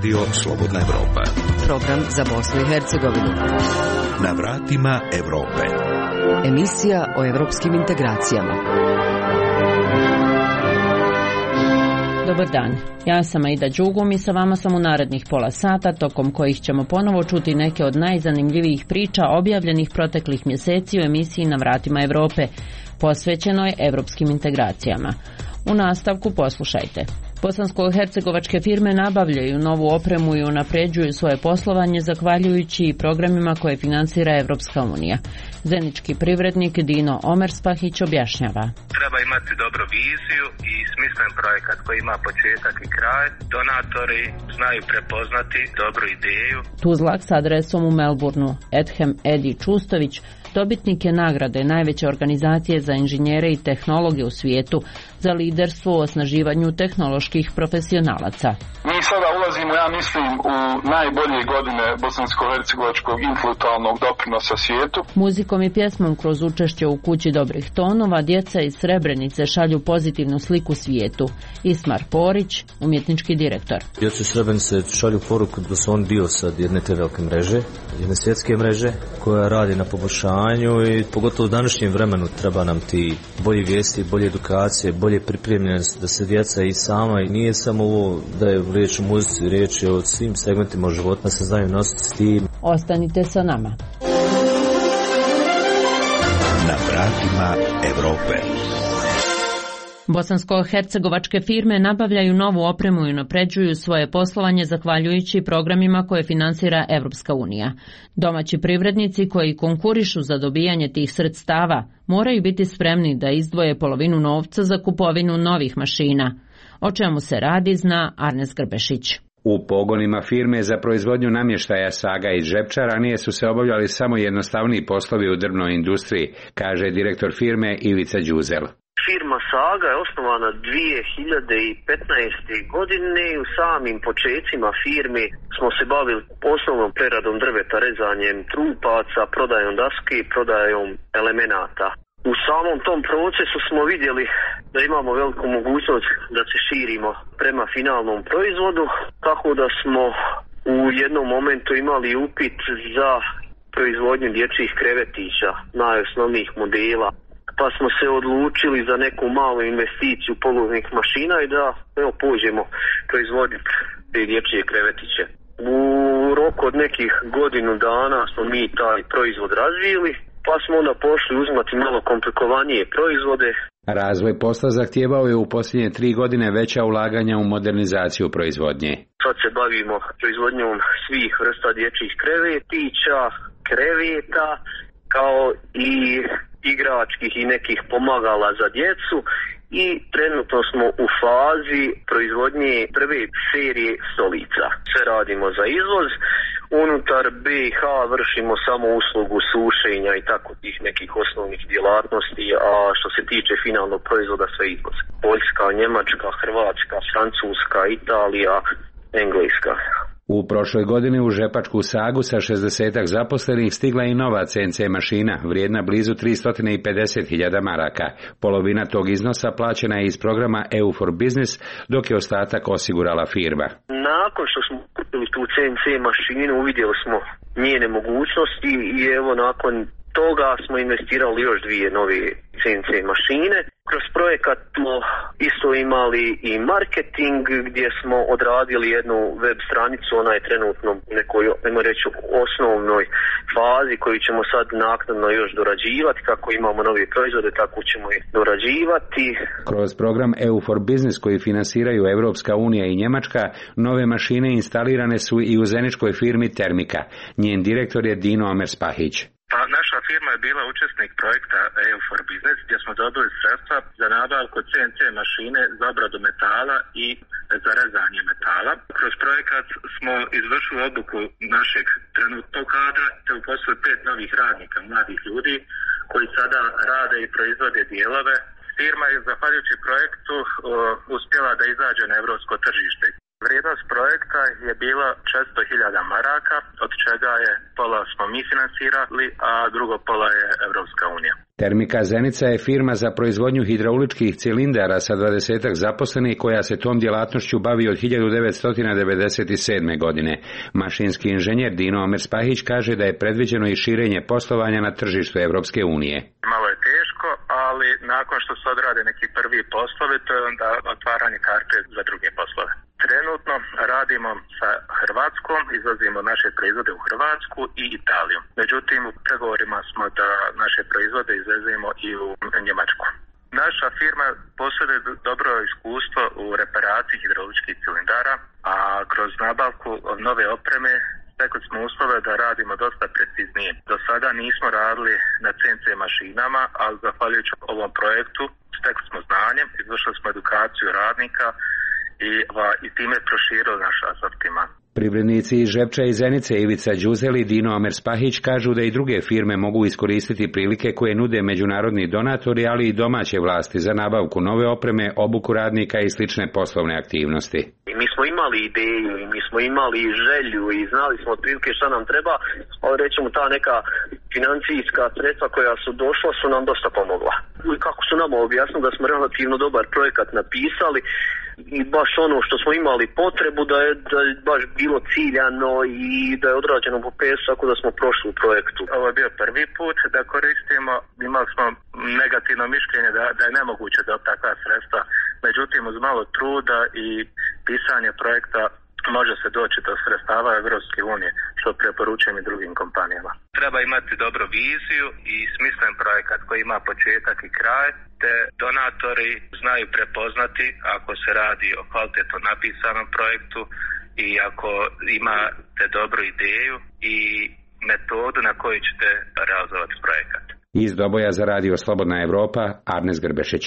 Radio Slobodna Evropa. Program za Bosnu i Hercegovinu. Na vratima Evrope. Emisija o evropskim integracijama. Dobar dan, ja sam Aida Đugum i sa vama sam u narednih pola sata, tokom kojih ćemo ponovo čuti neke od najzanimljivijih priča objavljenih proteklih mjeseci u emisiji Na vratima Evrope, posvećenoj evropskim integracijama. U nastavku poslušajte. Bosansko-hercegovačke firme nabavljaju novu opremu i unapređuju svoje poslovanje zahvaljujući programima koje financira Evropska unija. Zenički privrednik Dino Omerspahić objašnjava. Treba imati dobru viziju i smislen projekat koji ima početak i kraj. Donatori znaju prepoznati dobru ideju. Tuzlak s adresom u Melbourneu, Edhem Edi Čustović, dobitnik je nagrade najveće organizacije za inženjere i tehnologe u svijetu za liderstvo u osnaživanju tehnoloških profesionalaca. Mi sada ulazimo, ja mislim, u najbolje godine bosansko-hercegovačkog intelektualnog doprinosa svijetu. Muzikom i pjesmom kroz učešće u kući dobrih tonova djeca iz Srebrenice šalju pozitivnu sliku svijetu. Ismar Porić, umjetnički direktor. Djeca iz Srebrenice šalju poruku da su on dio sad jedne te velike mreže, jedne svjetske mreže koja radi na poboljšanju i pogotovo u današnjem vremenu treba nam ti bolji vijesti, bolje edukacije, bolje pripremljenost da se djeca i sama, i nije samo ovo da je riječ o muzici, riječ je o svim segmentima života, se znaju nositi s tim. Ostanite sa nama. Na vratima Evrope. Bosansko-hercegovačke firme nabavljaju novu opremu i unapređuju svoje poslovanje zahvaljujući programima koje financira Evropska unija. Domaći privrednici koji konkurišu za dobijanje tih sredstava moraju biti spremni da izdvoje polovinu novca za kupovinu novih mašina. O čemu se radi zna Arnes Grbešić. U pogonima firme za proizvodnju namještaja Saga iz Žepča ranije su se obavljali samo jednostavniji poslovi u drvnoj industriji, kaže direktor firme Ivica Đuzel. Firma Saga je osnovana 2015. godine i u samim počecima firmi smo se bavili osnovnom preradom drveta, rezanjem trupaca, prodajom daske i prodajom elemenata. U samom tom procesu smo vidjeli da imamo veliku mogućnost da se širimo prema finalnom proizvodu, tako da smo u jednom momentu imali upit za proizvodnju dječjih krevetića, najosnovnijih modela. Pa smo se odlučili za neku malu investiciju polovnih mašina i da pođemo proizvoditi te dječje krevetiće. U roku od nekih godinu dana smo mi taj proizvod razvili, pa smo onda pošli uzimati malo komplikovanije proizvode. Razvoj posla zahtijevao je u posljednje 3 godine veća ulaganja u modernizaciju proizvodnje. Sad se bavimo proizvodnjom svih vrsta dječjih krevetića, kreveta, kao i igračkih i nekih pomagala za djecu i trenutno smo u fazi proizvodnje prve serije stolica. Sve radimo za izvoz. Unutar BiH vršimo samo uslugu sušenja i tako tih nekih osnovnih djelatnosti, a što se tiče finalnog proizvoda sve izvoz. Poljska, Njemačka, Hrvatska, Francuska, Italija, Engleska. U prošloj godini u Žepačku Sagu sa 60 zaposlenih stigla i nova CNC mašina, vrijedna blizu 350.000 maraka. Polovina tog iznosa plaćena je iz programa EU for Business, dok je ostatak osigurala firma. Nakon što smo kupili tu CNC mašinu, uvidjeli smo njene mogućnosti i evo nakon toga smo investirali još 2 nove CNC mašine. Kroz projekat smo isto imali i marketing gdje smo odradili jednu web stranicu, ona je trenutno u nekoj, ajmo reći, osnovnoj fazi koju ćemo sad naknadno još dorađivati. Kako imamo nove proizvode, tako ćemo ih dorađivati. Kroz program EU for Business koji finansiraju Evropska unija i Njemačka, nove mašine instalirane su i u zeničkoj firmi Termika. Njen direktor je Dino Omerspahić. Pa naša firma je bila učesnik projekta EU for Business gdje smo dobili sredstva za nabavku CNC mašine za obradu metala i za rezanje metala. Kroz projekat smo izvršili obuku našeg trenutnog kadra te uposlili 5 novih radnika, mladih ljudi koji sada rade i proizvode dijelove. Firma je zahvaljujući projektu uspjela da izađe na evropsko tržište. Vrijednost projekta je bila 400.000 maraka, od čega je pola smo mi financirali, a drugo pola je Evropska unija. Termika Zenica je firma za proizvodnju hidrauličkih cilindara sa 20 zaposlenih koja se tom djelatnošću bavi od 1997. godine. Mašinski inženjer Dino Omer-Spahić kaže da je predviđeno i širenje poslovanja na tržištu Evropske unije. Malo je teško, ali nakon što se odrade neki prvi poslovi, to je onda otvaranje karte za druge poslove. Trenutno radimo sa Hrvatskom, izvozimo naše proizvode u Hrvatsku i Italiju. Međutim, u pregovorima smo da naše proizvode izvezemo i u Njemačku. Naša firma posjeduje dobro iskustvo u reparaciji hidrauličkih cilindara, a kroz nabavku nove opreme stekli smo uslove da radimo dosta preciznije. Do sada nismo radili na CNC mašinama, ali zahvaljujući ovom projektu stekli smo znanje, izvršili smo edukaciju radnika i time proširili naš asortiman. Privrednici iz Žepča i Zenice Ivica Đuzel i Dino Omer-Spahić kažu da i druge firme mogu iskoristiti prilike koje nude međunarodni donatori, ali i domaće vlasti za nabavku nove opreme, obuku radnika i slične poslovne aktivnosti. Mi smo imali ideju i mi smo imali želju i znali smo otprilike šta nam treba, ali rećemo ta neka financijska sredstva koja su došla su nam dosta pomogla. I kako su nam objasnili da smo relativno dobar projekat napisali i baš ono što smo imali potrebu da je baš bilo ciljano i da je odrađeno po PS, tako da smo prošli u projektu. Ovo je bio prvi put da koristimo, imali smo negativno mišljenje da je nemoguće da takva sredstva, međutim uz malo truda i pisanje projekta može se doći do sredstava Evropske unije, što preporučujem i drugim kompanijama. Treba imati dobru viziju i smislen projekat koji ima početak i kraj, te donatori znaju prepoznati ako se radi o kvalitetno napisanom projektu i ako imate dobru ideju i metodu na koju ćete realizovati projekat. Iz Doboja za radio Slobodna Evropa, Arnes Grbešić.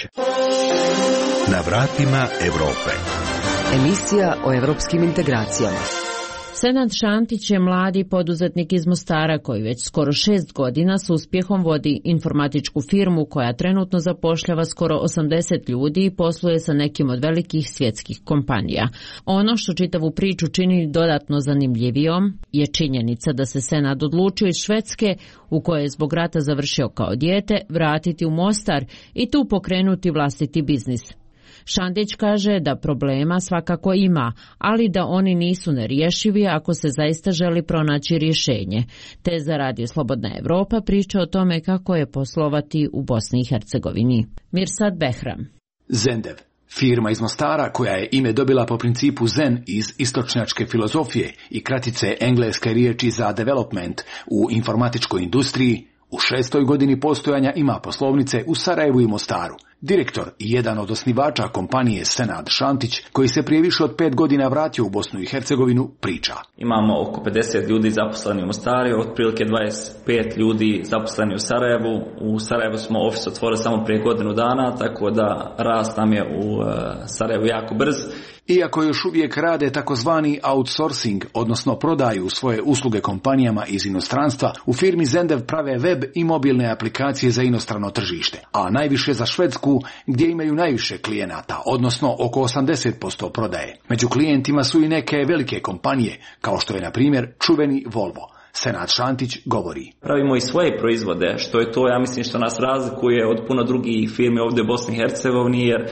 Na vratima Evrope. Emisija o evropskim integracijama. Senad Šantić je mladi poduzetnik iz Mostara koji već skoro 6 godina s uspjehom vodi informatičku firmu koja trenutno zapošljava skoro 80 ljudi i posluje sa nekim od velikih svjetskih kompanija. Ono što čitavu priču čini dodatno zanimljivijom je činjenica da se Senad odlučio iz Švedske, u kojoj je zbog rata završio kao dijete, vratiti u Mostar i tu pokrenuti vlastiti biznis. Šantić kaže da problema svakako ima, ali da oni nisu nerješivi ako se zaista želi pronaći rješenje. Te za radio Slobodna Evropa priča o tome kako je poslovati u Bosni i Hercegovini. Mirsad Behram. Zendev, firma iz Mostara koja je ime dobila po principu Zen iz istočnjačke filozofije i kratice engleske riječi za development u informatičkoj industriji, u 6. godini postojanja ima poslovnice u Sarajevu i Mostaru. Direktor i jedan od osnivača kompanije Senad Šantić, koji se prije više od 5 godina vratio u Bosnu i Hercegovinu, priča. Imamo oko 50 ljudi zaposleni u Mostaru, otprilike 25 ljudi zaposleni u Sarajevu. U Sarajevu smo ofis otvorili samo prije godinu dana, tako da rast nam je u Sarajevu jako brz. Iako još uvijek rade takozvani outsourcing, odnosno prodaju svoje usluge kompanijama iz inostranstva, u firmi Zendev prave web i mobilne aplikacije za inostrano tržište, a najviše za Švedsku, gdje imaju najviše klijenata, odnosno oko 80% prodaje. Među klijentima su i neke velike kompanije, kao što je na primjer čuveni Volvo. Senad Šantić govori. Pravimo i svoje proizvode, što je to, ja mislim, što nas razlikuje od puno drugih firmi ovdje u Bosni i Hercegovini, jer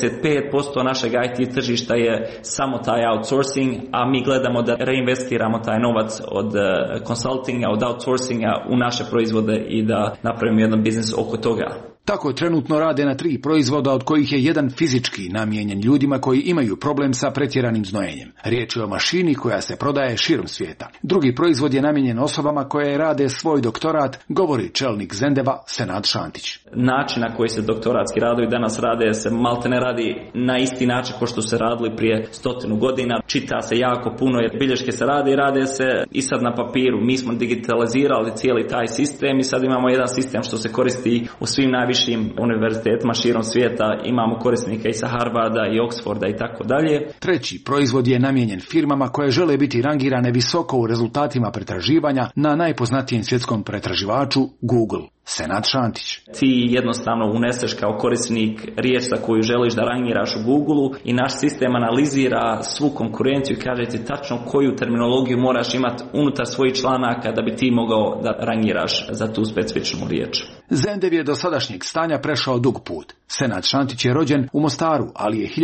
95% našeg IT tržišta je samo taj outsourcing, a mi gledamo da reinvestiramo taj novac od consultinga, od outsourcinga u naše proizvode i da napravimo jedan biznis oko toga. Tako trenutno rade na 3 proizvoda, od kojih je jedan fizički namijenjen ljudima koji imaju problem sa pretjeranim znojenjem. Riječ je o mašini koja se prodaje širom svijeta. Drugi proizvod je namijenjen osobama koje rade svoj doktorat, govori čelnik Zendeva Senad Šantić. Način na koji se doktoratski radovi danas rade se malte ne radi na isti način kao što se radili prije 100 godina. Čita se jako puno, jer bilješke se rade se i sad na papiru. Mi smo digitalizirali cijeli taj sistem i sad imamo jedan sistem što se koristi u svim najvišim univerzitetima širom svijeta, imamo korisnike i sa Harvarda i Oxforda i tako dalje. Treći proizvod je namijenjen firmama koje žele biti rangirane visoko u rezultatima pretraživanja na najpoznatijem svjetskom pretraživaču Google. Senad Šantić. Ti jednostavno uneseš kao korisnik riječ za koju želiš da rangiraš u Google i naš sistem analizira svu konkurenciju i kaže ti tačno koju terminologiju moraš imati unutar svojih članaka da bi ti mogao da rangiraš za tu specifičnu riječ. Zendev je do sadašnjeg stanja prešao dug put. Senad Šantić je rođen u Mostaru, ali je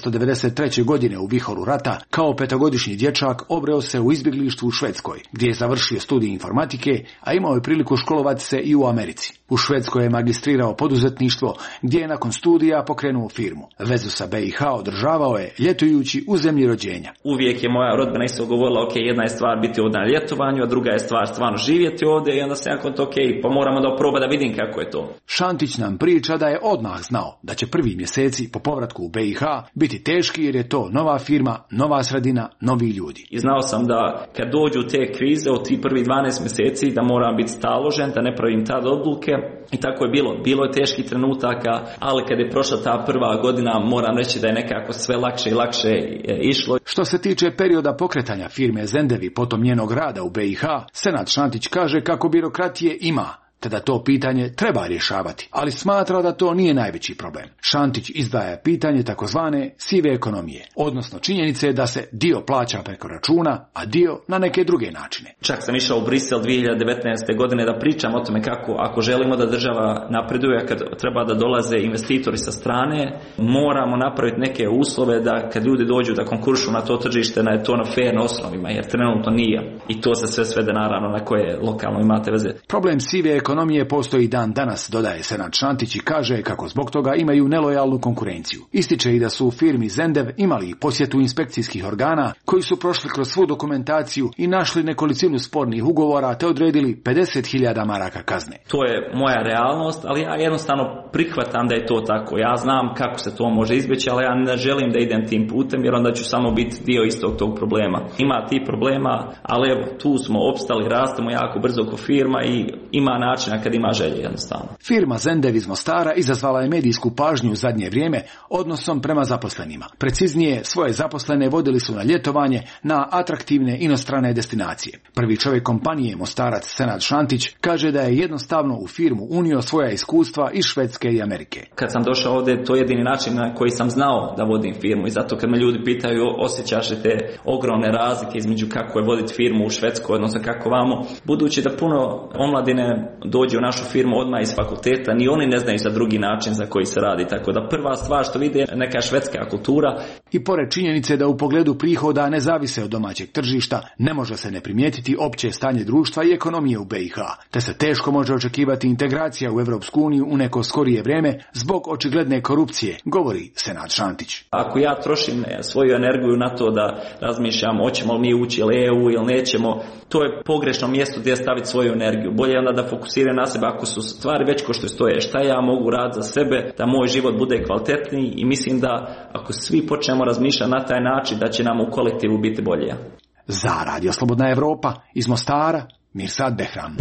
1993. godine u vihoru rata kao 5-godišnji dječak obreo se u izbjeglištvu u Švedskoj, gdje je završio studij informatike, a imao je priliku školovati se i u Americi. U Švedskoj je magistrirao poduzetništvo, gdje je nakon studija pokrenuo firmu. Vezu sa BiH održavao je ljetujući u zemlji rođenja. Uvijek je moja rodbina isto govorila, ok, jedna je stvar biti ovdje na ljetovanju, a druga je stvar stvarno živjeti ovdje, i onda se ja kod ok, pa moramo da proba da vidim kako je to. Šantić nam priča da je odmah znao da će prvi mjeseci po povratku u BiH biti teški, jer je to nova firma, nova sredina, novi ljudi. I znao sam da kad dođu te krize od tih prvih 12 mjeseci da moram biti staložen, da ne pravim tad odluke, i tako je bilo. Bilo je teških trenutaka, ali kad je prošla ta prva godina, moram reći da je nekako sve lakše i lakše išlo. Što se tiče perioda pokretanja firme Zendev i potom njenog rada u BiH, Senad Šantić kaže kako birokratije ima, te da to pitanje treba rješavati, ali smatra da to nije najveći problem. Šantić izdvaja pitanje takozvane sive ekonomije, odnosno činjenice da se dio plaća preko računa, a dio na neke druge načine. Čak sam išao u Brisel 2019. godine da pričam o tome kako, ako želimo da država napreduje, kad treba da dolaze investitori sa strane, moramo napraviti neke uslove da kad ljudi dođu da konkuršu na to tržište, da je to na fair osnovima, jer trenutno nije. I to se sve svede naravno na koje lokalno imate veze. Problem sive ekonomije postoji dan danas, dodaje Senad Šantić i kaže kako zbog toga imaju nelojalnu konkurenciju. Ističe i da su u firmi Zendev imali posjetu inspekcijskih organa koji su prošli kroz svu dokumentaciju i našli nekolicinu spornih ugovora te odredili 50.000 maraka kazne. To je moja realnost, ali ja jednostavno prihvatam da je to tako. Ja znam kako se to može izbjeći, ali ja ne želim da idem tim putem, jer onda ću samo biti dio istog tog problema. Ima ti problema, ali evo, tu smo opstali, rastemo jako brzo ko firma i ima načina kad ima želje jednostavno. Firma Zendev iz Mostara izazvala je medijsku pažnju u zadnje vrijeme odnosom prema zaposlenima. Preciznije, svoje zaposlene vodili su na ljetovanje na atraktivne inostrane destinacije. Prvi čovjek kompanije, Mostarac Senad Šantić, kaže da je jednostavno u firmu unio svoja iskustva iz Švedske i Amerike. Kad sam došao ovdje, to je jedini način na koji sam znao da vodim firmu, i zato kad me ljudi pitaju osjećaš li te ogromne razlike između kako je voditi firmu u Švedskoj, odnosno kako vamo, budući da puno omladine dođe u našu firmu odmah iz fakulteta, ni oni ne znaju za drugi način za koji se radi, tako da prva stvar što vide je neka švedska kultura. I pored činjenice da u pogledu prihoda ne zavise od domaćeg tržišta, ne može se ne primijetiti opće stanje društva i ekonomije u BiH, te se teško može očekivati integracija u Europsku uniju u neko skorije vrijeme zbog očigledne korupcije, govori Senad Šantić. Ako ja trošim svoju energiju na to da razmišljam hoćemo li mi ući ili EU ili nećemo, to je pogrešno mjesto gdje staviti svoju energiju. Bolje je onda da fokusiram na sebe ako su stvari već ko što stoje, šta ja mogu raditi za sebe, da moj život bude kvalitetniji, i mislim da ako svi počnemo razmišljati na taj način da će nam u kolektivu biti bolje. Za Radio Slobodna Evropa iz Mostara, Mirsad Behram.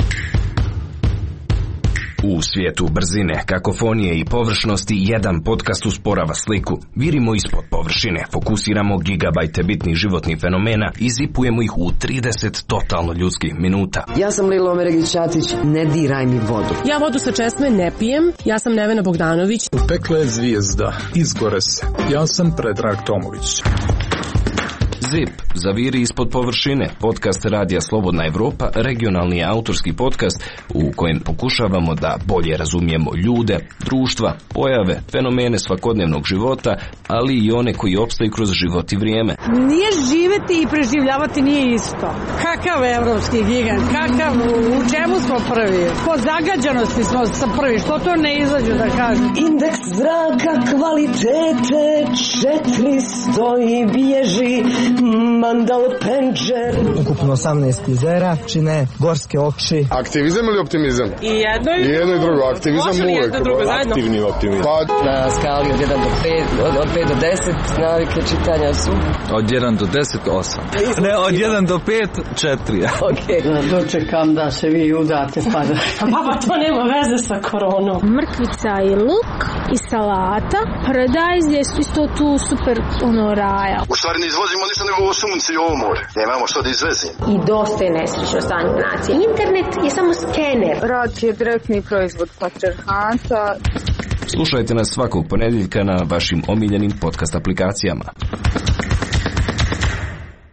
U svijetu brzine, kakofonije i površnosti jedan podcast usporava sliku. Virimo ispod površine, fokusiramo gigabajte bitnih životnih fenomena i zipujemo ih u 30 totalno ljudskih minuta. Ja sam Lilo Omeregić-Ćatić, ne diraj mi vodu. Ja vodu sa česme ne pijem, ja sam Nevena Bogdanović. Pekla je zvijezda, izgore se. Ja sam Predrag Tomović. ZIP, zaviri ispod površine, podcast Radija Slobodna Evropa, regionalni autorski podcast u kojem pokušavamo da bolje razumijemo ljude, društva, pojave, fenomene svakodnevnog života, ali i one koji opstaju kroz život i vrijeme. Nije živjeti i preživljavati nije isto. Kakav evropski gigant, kakav, u čemu smo prvi? Po zagađenosti smo sa prvi, što to ne izađu da kažem? Indeks zraka kvalitete 400 i bježi Mandal Penđer. Ukupno 18 jezera čine gorske oči. Aktivizam ili optimizam? I jedno i drugo. Aktivizam uvijek. Aktivni optimizam. Na skali od 1 do 5, od 5 do 10 navike čitanja su? Od 1 do 10, 8. Ne, od 1 do 5, 4. Okay. Dočekam da se vi udate pa da... Baba, to nema veze sa koronom. Mrkvica i luk i salata. Paradajz je isto tu super raja. U stvari ne izvozimo ništa nego ovo sunce i ovo more. Nemamo što da izvezimo. I dosta je nesrećno stanje nacije. Internet je samo skener. Rad je direktni proizvod patrijarhata. Slušajte nas svakog ponedjeljka na vašim omiljenim podcast aplikacijama.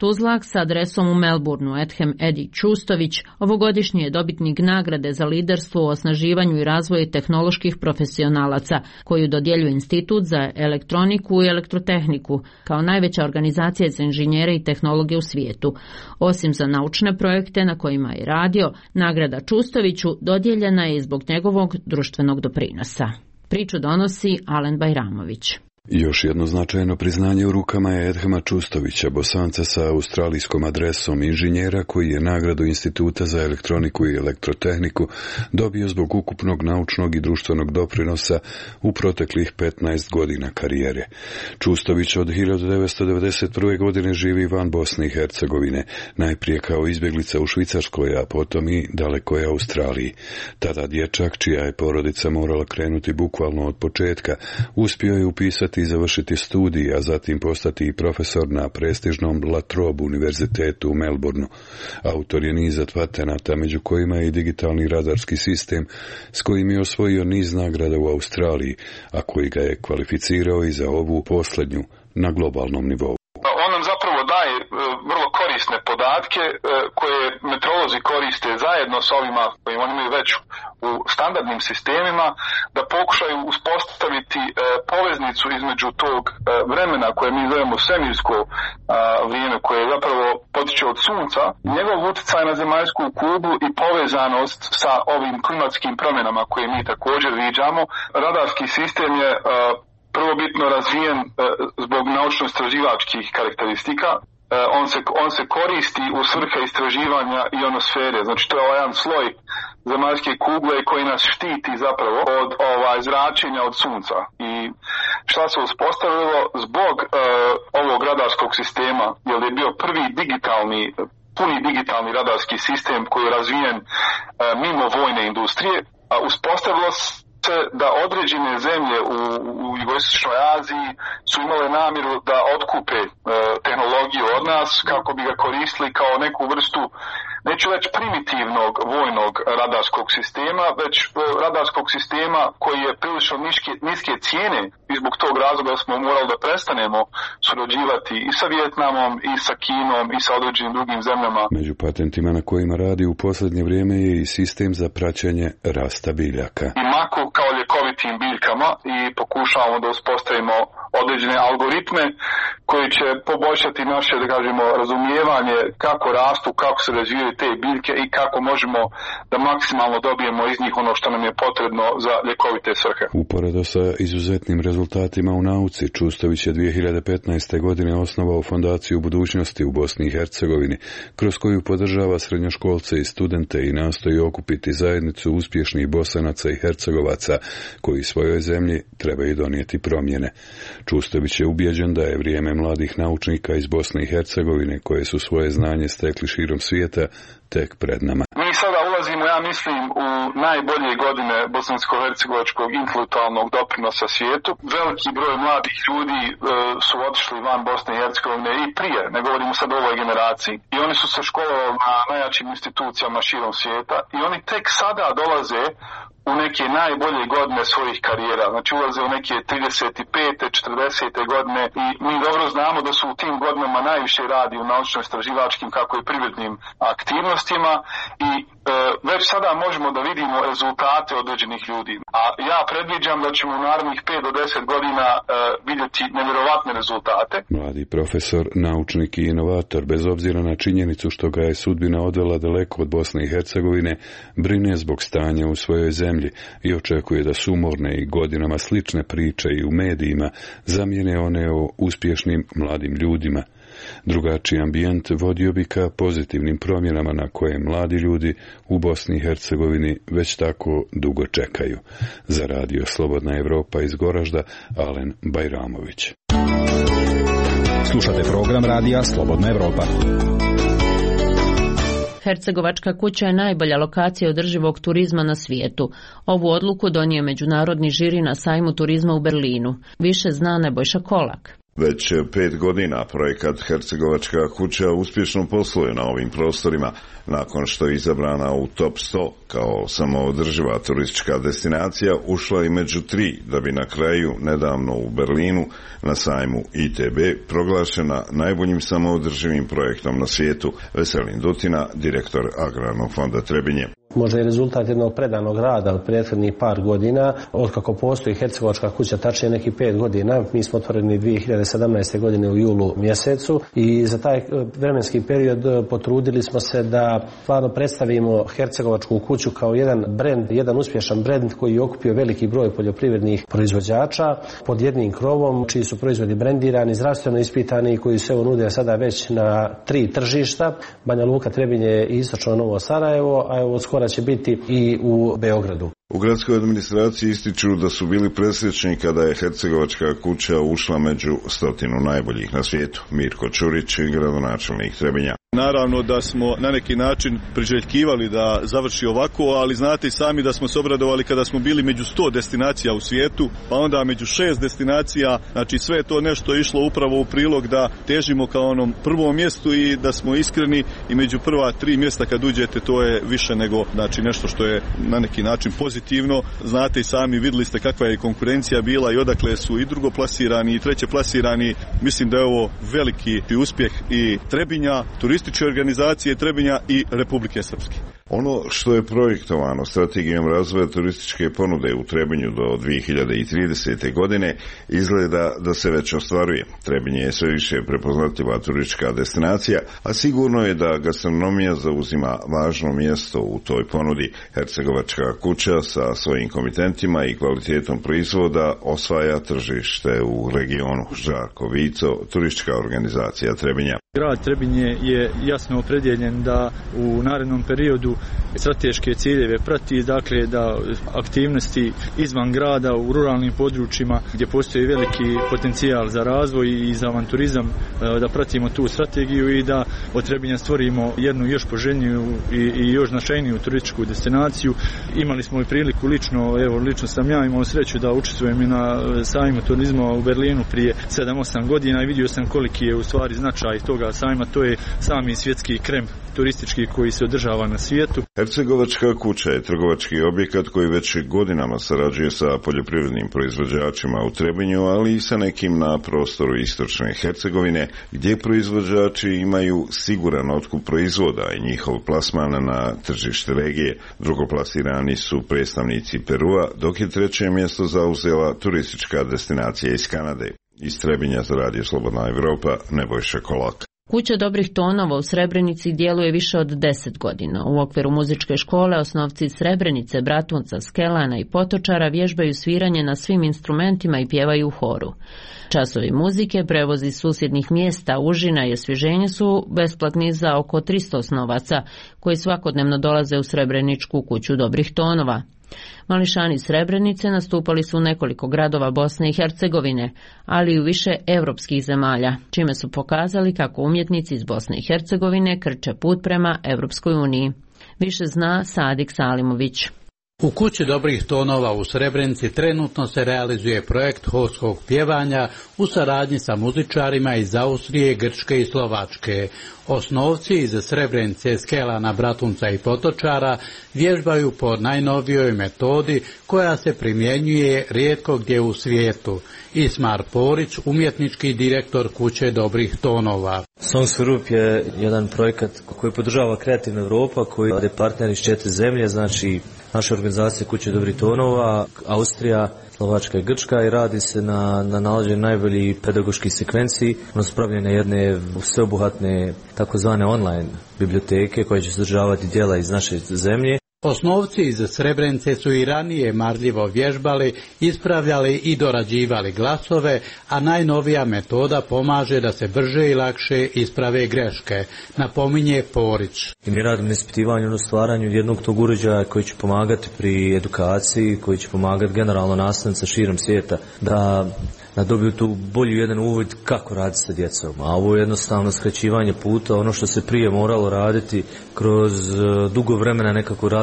Tuzlak sa adresom u Melbourneu, Edhem Edi Čustović, ovogodišnji je dobitnik nagrade za liderstvo u osnaživanju i razvoju tehnoloških profesionalaca, koju dodjeljuje Institut za elektroniku i elektrotehniku, kao najveća organizacija za inženjere i tehnologe u svijetu. Osim za naučne projekte na kojima je radio, nagrada Čustoviću dodijeljena je zbog njegovog društvenog doprinosa. Priču donosi Alen Bajramović. Još jedno značajno priznanje u rukama je Edhema Čustovića, Bosanca sa australijskom adresom, inženjera koji je nagradu Instituta za elektroniku i elektrotehniku dobio zbog ukupnog naučnog i društvenog doprinosa u proteklih 15 godina karijere. Čustović od 1991. godine živi van Bosne i Hercegovine, najprije kao izbjeglica u Švicarskoj, a potom i dalekoj Australiji. Tada dječak, čija je porodica morala krenuti bukvalno od početka, uspio je upisati i završiti studij, a zatim postati i profesor na prestižnom La Trobe univerzitetu u Melbourneu. Autor je niza patenata, među kojima je i digitalni radarski sistem s kojim je osvojio niz nagrada u Australiji, a koji ga je kvalificirao i za ovu posljednju na globalnom nivou. On nam zapravo daje vrlo korisne podatke koje meteorolozi koriste zajedno s ovima koji oni imaju već u standardnim sistemima, da pokušaju uspostaviti poveznicu između tog vremena koje mi zovemo svemirsko vrijeme, koje zapravo potiče od sunca, njegov utjecaj na zemaljsku kuglu i povezanost sa ovim klimatskim promjenama koje mi također viđamo. Radarski sistem je prvobitno razvijen zbog naučno-istraživačkih karakteristika. On se koristi u svrhe istraživanja ionosfere, znači to je jedan sloj zemaljske kugle koji nas štiti zapravo od zračenja od sunca. I šta se uspostavilo zbog ovog radarskog sistema, jer je bio prvi puni digitalni radarski sistem koji je razvijen mimo vojne industrije, a uspostavilo da određene zemlje u jugoistočnoj Aziji su imale namjeru da otkupe tehnologiju od nas kako bi ga koristili kao neku vrstu, neću reći primitivnog vojnog radarskog sistema, već radarskog sistema koji je prilično niske cijene i zbog tog razloga smo morali da prestanemo surađivati i sa Vijetnamom, i sa Kinom, i sa određenim drugim zemljama. Među patentima na kojima radi u posljednje vrijeme je i sistem za praćenje rasta biljaka. I maku kao ljekovitim biljkama i pokušavamo da uspostavimo određene algoritme koji će poboljšati naše, da kažemo, razumijevanje kako rastu, kako se razvijaju te biljke i kako možemo da maksimalno dobijemo iz njih ono što nam je potrebno za ljekovite svrhe. Uporedo sa izuzetnim rezultatima u nauci, Čustović je 2015. godine osnovao Fondaciju budućnosti u Bosni i Hercegovini, kroz koju podržava srednjoškolce i studente i nastoji okupiti zajednicu uspješnih Bosanaca i Hercegovaca koji svojoj zemlji trebaju donijeti promjene. Čustović je ubijeđen da je vrijeme mladih naučnika iz Bosne i Hercegovine koje su svoje znanje stekli širom svijeta tek pred nama. Mi sada ulazimo, ja mislim, u najbolje godine bosansko-hercegovačkog intelektualnog doprinosa svijetu. Veliki broj mladih ljudi su otišli van Bosne i Hercegovine i prije, ne govorimo sad o ovoj generaciji, i oni su se školovali na najjačim institucijama širom svijeta i oni tek sada dolaze u neke najbolje godine svojih karijera, znači ulaze u neke 35. 40. godine i mi dobro znamo da su u tim godinama najviše radi u naučno-istraživačkim kako i privrednim aktivnostima i već sada možemo da vidimo rezultate određenih ljudi. A ja predviđam da ćemo u narednih 5 do 10 godina vidjeti nevjerovatne rezultate. Mladi profesor, naučnik i inovator, bez obzira na činjenicu što ga je sudbina odvela daleko od Bosne i Hercegovine, brine zbog stanja u svojoj zemlji i očekuje da sumorne i godinama slične priče i u medijima zamijene one o uspješnim mladim ljudima. Drugačiji ambijent vodio bi ka pozitivnim promjenama na koje mladi ljudi u Bosni i Hercegovini već tako dugo čekaju. Za radio Slobodna Evropa iz Goražda, Alen Bajramović. Slušate program radija Slobodna Evropa. Hercegovačka kuća je najbolja lokacija održivog turizma na svijetu. Ovu odluku donio međunarodni žiri na sajmu turizma u Berlinu. Više zna Nebojša Kolak. Već 5 godina projekat Hercegovačka kuća uspješno posluje na ovim prostorima, nakon što je izabrana u top 100 kao samoodrživa turistička destinacija, ušla i među 3, da bi na kraju nedavno u Berlinu na sajmu ITB proglašena najboljim samoodrživim projektom na svijetu. Veselin Dutina, direktor Agrarnog fonda Trebinje. Možda je rezultat jednog predanog rada od prethodnih par godina, otkako postoji Hercegovačka kuća, tačnije neki 5 godina. Mi smo otvoreni 2017. godine u julu mjesecu i za taj vremenski period potrudili smo se da stvarno predstavimo Hercegovačku kuću kao jedan brend, jedan uspješan brend koji je okupio veliki broj poljoprivrednih proizvođača pod jednim krovom, čiji su proizvodi brendirani, zdravstveno ispitani i koji se nude sada već na 3 tržišta, Banja Luka, Trebinje i istočno Novo Sarajevo, a evo skoro će biti i u Beogradu. U gradskoj administraciji ističu da su bili presrećni kada je Hercegovačka kuća ušla među 100 najboljih na svijetu. Mirko Čurić, gradonačelnik Trebinja. Naravno da smo na neki način priželjkivali da završi ovako, ali znate i sami da smo se obradovali kada smo bili među 100 destinacija u svijetu, pa onda među 6 destinacija, znači sve je to nešto išlo upravo u prilog da težimo kao onom prvom mjestu i da smo iskreni i među prva 3 mjesta kad uđete to je više nego znači nešto što je na neki način pozitivno. Znate i sami, vidjeli ste kakva je konkurencija bila i odakle su i drugoplasirani i trećeplasirani. Mislim da je ovo veliki uspjeh i Trebinja, turističke organizacije Trebinja i Republike Srpske. Ono što je projektovano strategijom razvoja turističke ponude u Trebinju do 2030. godine izgleda da se već ostvaruje. Trebinje je sve više prepoznatljiva turistička destinacija, a sigurno je da gastronomija zauzima važno mjesto u toj ponudi. Hercegovačka kuća sa svojim komitentima i kvalitetom proizvoda osvaja tržište u regionu. Žarko Vico, turistička organizacija Trebinja. Grad Trebinje je jasno opredjeljen da u narednom periodu strateške ciljeve prati, dakle da aktivnosti izvan grada u ruralnim područjima gdje postoji veliki potencijal za razvoj i za avanturizam, da pratimo tu strategiju i da od Trebinja stvorimo jednu još poželjniju i još značajniju turističku destinaciju. Imali smo i priliku lično sam ja imao sreću da učestvujem i na sajmu turizma u Berlinu prije 7-8 godina i vidio sam koliki je u stvari značaj toga sajma. To je sami svjetski krem turistički koji se održava na svijetu. Hercegovačka kuća je trgovački objekat koji već godinama sarađuje sa poljoprivrednim proizvođačima u Trebinju, ali i sa nekim na prostoru istočne Hercegovine, gdje proizvođači imaju siguran otkup proizvoda i njihov plasman na tržište regije. Drugoplasirani su predstavnici Perua, dok je 3. mjesto zauzela turistička destinacija iz Kanade. Iz Trebinja za Radio Slobodna Evropa, Nebojša Kolak. Kuća dobrih tonova u Srebrenici djeluje više od 10 godina. U okviru muzičke škole osnovci iz Srebrenice, Bratunca, Skelana i Potočara vježbaju sviranje na svim instrumentima i pjevaju u horu. Časovi muzike, prevozi iz susjednih mjesta, užina i osvježenje su besplatni za oko 300 osnovaca koji svakodnevno dolaze u Srebreničku kuću dobrih tonova. Mališani Srebrenice nastupali su u nekoliko gradova Bosne i Hercegovine, ali i u više europskih zemalja, čime su pokazali kako umjetnici iz Bosne i Hercegovine krče put prema Europskoj uniji. Više zna Sadik Salimović. U kući dobrih tonova u Srebrenici trenutno se realizuje projekt horskog pjevanja u saradnji sa muzičarima iz Austrije, Grčke i Slovačke. Osnovci iz Srebrenice, Skelana, Bratunca i Potočara vježbaju po najnovijoj metodi koja se primjenjuje rijetko gdje u svijetu. Ismar Porić, umjetnički direktor kuće dobrih tonova. Songs for Europe je jedan projekat koji podržava Kreativna Europa, koji je partner iz 4 zemlje, znači naša organizacija kuće dobrih tonova, Austrija, Slovačka i Grčka, i radi se na nalaženju najboljih pedagoških sekvenciji, odnosno pravljenje jedne sveobuhvatne takozvane online biblioteke koja će sadržavati djela iz naše zemlje. Osnovci iz Srebrenice su i ranije marljivo vježbali, ispravljali i dorađivali glasove, a najnovija metoda pomaže da se brže i lakše isprave greške, napominje Porić. I mi radimo na ispitivanju, na stvaranju jednog tog uređaja koji će pomagati pri edukaciji, koji će pomagati generalno nastavnicima širom svijeta da dobiju tu bolji jedan uvid kako raditi sa djecom. A ovo je jednostavno skraćivanje puta, ono što se prije moralo raditi kroz dugo vremena nekako razno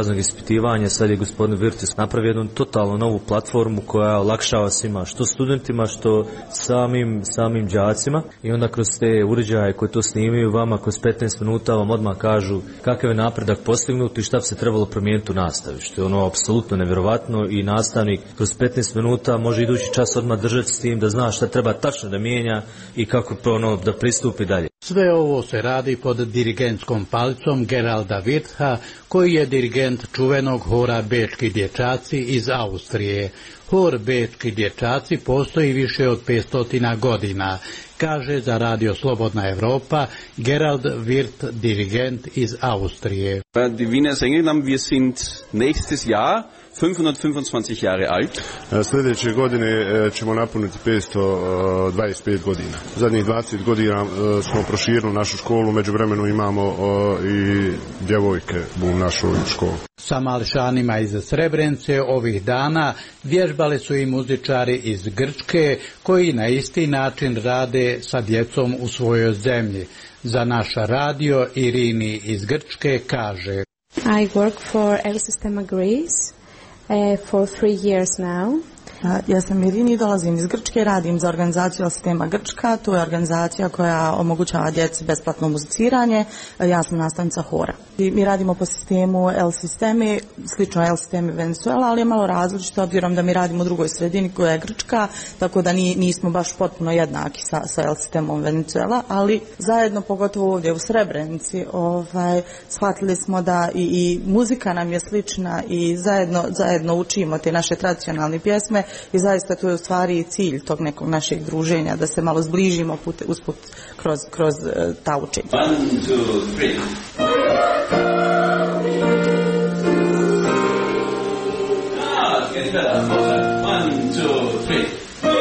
prolaznog ispitivanja, sad je gospodin Virtus napravio jednu totalno novu platformu koja olakšava svima, što studentima, što samim đacima, i onda kroz te uređaje koji to snimaju vama kroz 15 minuta vam odmah kažu kakav je napredak postignut i šta bi se trebalo promijeniti u nastavi, što je ono apsolutno nevjerovatno, i nastavnik kroz 15 minuta može idući čas odmah držati s tim da zna šta treba tačno da mijenja i kako da pristupi dalje. Sve ovo se radi pod dirigentskom palicom Geralda Wirtha, koji je dirigent čuvenog hora Bečki dječaci iz Austrije. Hor Bečki dječaci postoji više od 500 godina, kaže za Radio Slobodna Evropa Gerald Wirth, dirigent iz Austrije. Die Wiener Sängernamen, wir sind nächstes Jahr 525 Jahre alt. Sljedeće godine ćemo napuniti 525 godina. Zadnjih 20 godina smo proširili našu školu, međuvremenu imamo i djevojke u našoj školi. Sa mališanima iz Srebrenice ovih dana vježbali su i muzičari iz Grčke, koji na isti način rade sa djecom u svojoj zemlji. Za naš radio Irini iz Grčke kaže: I work for L-Sistema Greece for 3 years now. Ja sam Irini, dolazim iz Grčke, radim za organizaciju L-Sistema Grčka. To je organizacija koja omogućava djeci besplatno muziciranje. Ja sam nastavnica hora. Mi radimo po sistemu L-Sistemi, slično L-Sistemi Venezuela, ali je malo različito obzirom da mi radimo u drugoj sredini koja je Grčka, tako da nismo baš potpuno jednaki sa L-Sistemom Venezuela, ali zajedno, pogotovo ovdje u Srebrenici, shvatili smo da i muzika nam je slična i zajedno učimo te naše tradicionalne pjesme. I zaista to je u stvari cilj tog nekog našeg druženja, da se malo zbližimo usput kroz ta učenja. 1, 2, 3.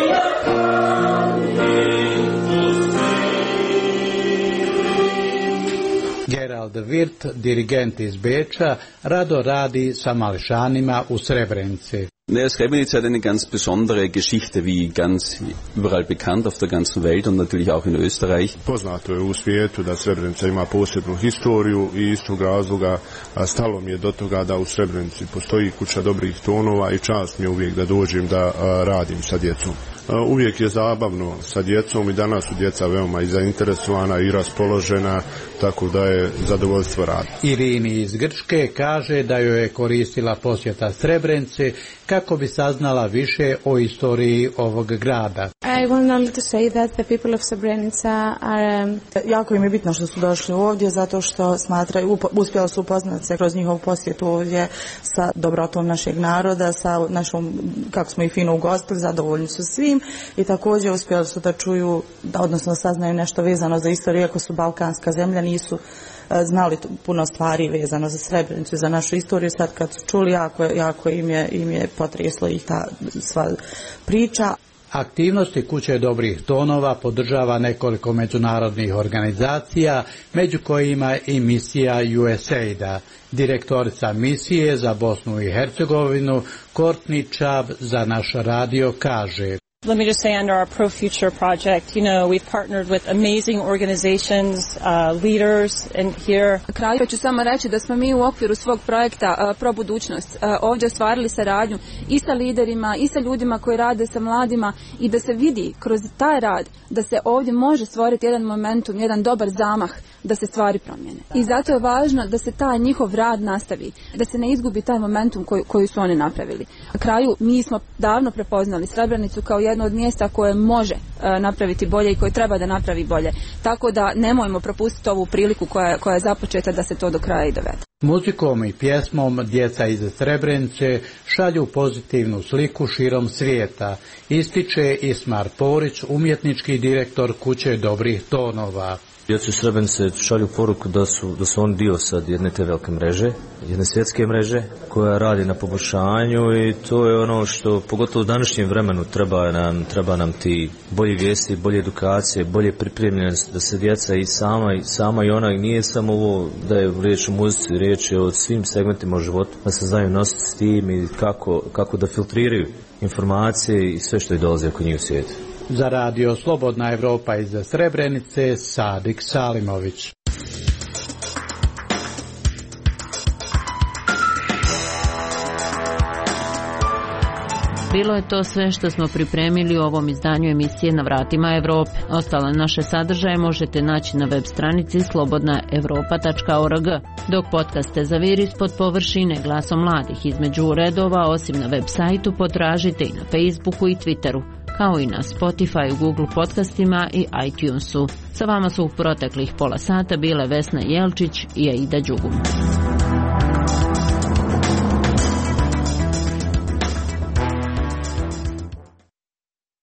Gerald Wirth, dirigent iz Beča, rado radi sa mališanima u Srebrenici. Srebrenica hat eine ganz besondere Geschichte, wie ganz überall bekannt auf der ganzen Welt und natürlich auch in Österreich. Poznato je u svijetu da Srebrenica ima posebnu historiju i iz tog razloga stalo mi je do toga da u Srebrenici postoji kuća dobrih tonova i čast mi je uvijek da dođem da radim sa djecom. Uvijek je zabavno sa djecom i danas su djeca veoma i zainteresovana i raspoložena, tako da je zadovoljstvo radi. Irini iz Grčke kaže da joj je koristila posjeta Srebrenici kako bi saznala više o istoriji ovog grada. I want only to say that the people of Srebrenica are... Jako im je bitno što su došli ovdje, zato što smatraju, uspjeli su upoznati se kroz njihovu posjetu ovdje sa dobrotom našeg naroda, sa našom, kako smo ih fino ugostili, zadovoljni su svim, i također uspjeli su da čuju, odnosno saznaju nešto vezano za istoriju, iako su balkanska zemlja, nisu znali puno stvari vezano za Srebrenicu, za našu istoriju. Sad kad su čuli, jako im je potreslo ih ta sva priča. Aktivnosti Kuće dobrih tonova podržava nekoliko međunarodnih organizacija, među kojima i misija USAID-a. Direktorica misije za Bosnu i Hercegovinu Courtney Chubb za naš radio kaže: Let me just say, under our Pro Future project, we've partnered with amazing organizations, leaders, and here. Na kraju ću samo reći da smo mi u okviru svog projekta Pro Budućnost ovdje ostvarili saradnju i sa liderima i sa ljudima koji rade sa mladima, i da se vidi kroz taj rad da se ovdje može stvoriti jedan momentum, jedan dobar zamah da se stvari promijene. I zato je važno da se taj njihov rad nastavi, da se ne izgubi taj momentum koji su oni napravili. Na kraju mi smo davno prepoznali Srebrenicu kao jedno od mjesta koje može napraviti bolje i koje treba da napravi bolje. Tako da nemojmo propustiti ovu priliku koja je započeta da se to do kraja i dovede. Muzikom i pjesmom djeca iz Srebrenice šalju pozitivnu sliku širom svijeta, ističe Ismar Porić, umjetnički direktor Kuće dobrih tonova. Djecu Srebrenice šalju poruku da su oni dio sad jedne te velike mreže, jedne svjetske mreže koja radi na poboljšanju, i to je ono što pogotovo u današnjem vremenu treba nam ti bolji vijesti, bolje edukacije, bolje pripremljenost, da se djeca i sama i ona, i nije samo ovo da je riječ o muzici, riječ je o svim segmentima života, da se znaju nositi s tim i kako da filtriraju informacije i sve što je dolazi oko njih u svijetu. Za radio Slobodna Evropa iz Srebrenice, Sadik Salimović. Bilo je to sve što smo pripremili u ovom izdanju emisije Na vratima Evrope. Ostale naše sadržaje možete naći na web stranici slobodnaevropa.org. Dok podcaste Zaviri ispod površine glasom mladih između redova, osim na web sajtu, potražite i na Facebooku i Twitteru, kao i na Spotify, Google podcastima i iTunesu. Sa vama su u proteklih pola sata bile Vesna Jelčić i Aida Đugum.